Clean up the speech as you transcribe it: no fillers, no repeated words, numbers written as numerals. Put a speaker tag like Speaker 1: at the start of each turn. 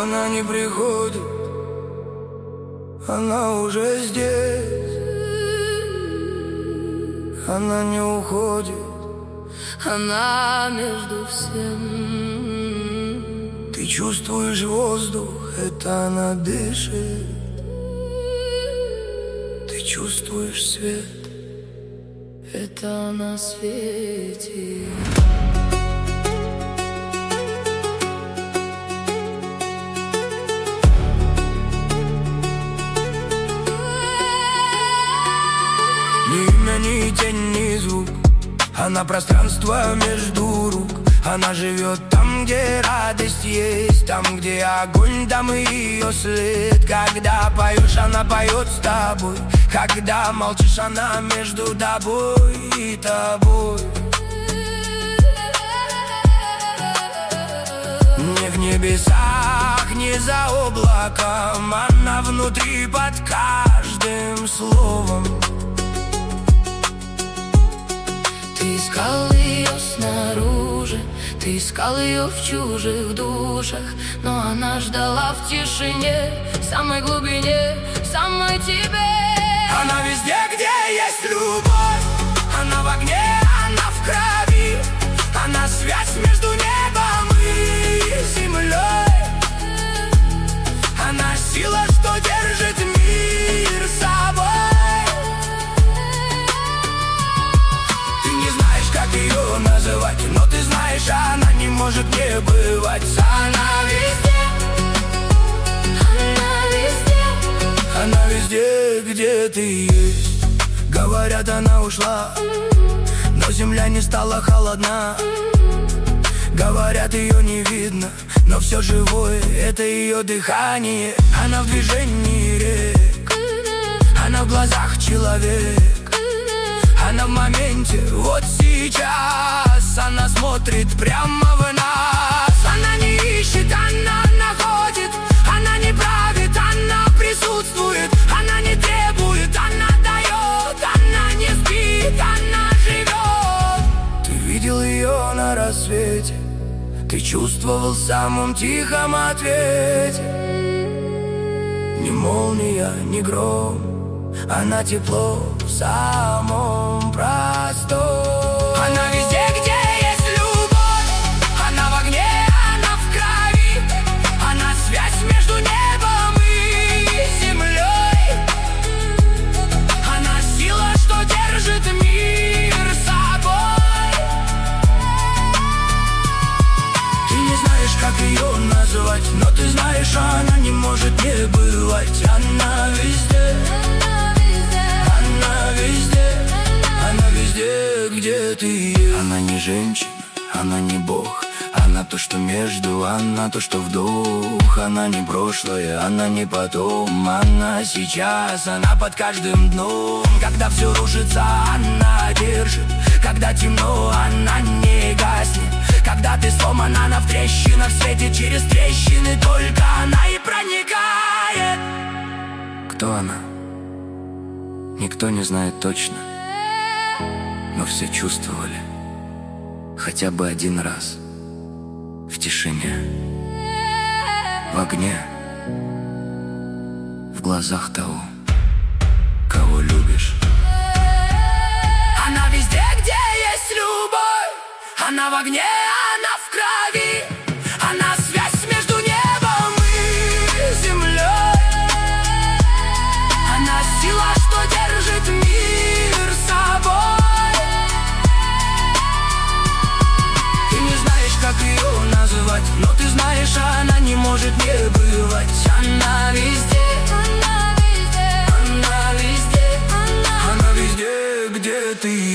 Speaker 1: она не приходит, она уже здесь. Она не уходит,
Speaker 2: она между всем.
Speaker 1: Ты чувствуешь воздух, это она дышит. Ты чувствуешь свет,
Speaker 2: это она светит.
Speaker 1: Ни имя, ни тень, ни звук. Она пространство между рук. Она живет там, где радость есть, там, где огонь, там и ее след. Когда поешь, она поет с тобой. Когда молчишь, она между тобой и тобой. Не в небесах, не за облаком, она внутри под каждым словом.
Speaker 2: Ты искал ее снаружи, ты искал ее в чужих душах, но она ждала в тишине, в самой глубине, в самой тебе.
Speaker 1: Она везде, где есть любовь. Она в огне, она в крови. Она связь между небом и землей. Она сила, что держит мир собой. Ты не знаешь, как ее называть, но ты знаешь, она не может не бывать. Она везде,
Speaker 2: Она везде,
Speaker 1: она везде, где ты есть. Говорят, она ушла, но земля не стала холодна. Говорят, ее не видно, но все живое — это ее дыхание. Она в движении рек, она в глазах человек. Она в моменте, вот сейчас. Она смотрит прямо в нас. Она не ищет, она находит. Она не правит, она присутствует. Она не требует, она дает. Она не спит, она живет. Ты видел ее на рассвете, ты чувствовал в самом тихом ответе. Ни молния, ни гром, она тепло в самом простом. Она везде, где есть любовь. Она в огне, она в крови. Она связь между небом и землей. Она сила, что держит мир собой. Ты не знаешь, как ее назвать, но ты знаешь, она не может не бывать. Она везде, она везде, она везде, где ты есть. Она не женщина, она не бог. Она то, что между, она то, что вдох. Она не прошлое, она не потом. Она сейчас, она под каждым дном. Когда все рушится, она держит. Когда темно, она не гаснет. Когда ты сломан, она в трещинах светит. Через трещины только она и проникает. Кто она? Никто не знает точно, но все чувствовали хотя бы один раз. В тишине, в огне, в глазах того, кого любишь. Она везде, где есть любовь. Она в огне, она в крови. Она связь между небом и землей. Она сила, что держит мир собой. Ты не знаешь, как ее называть, но ты знаешь, она не может не бывать. Она везде, она везде, она везде, где ты.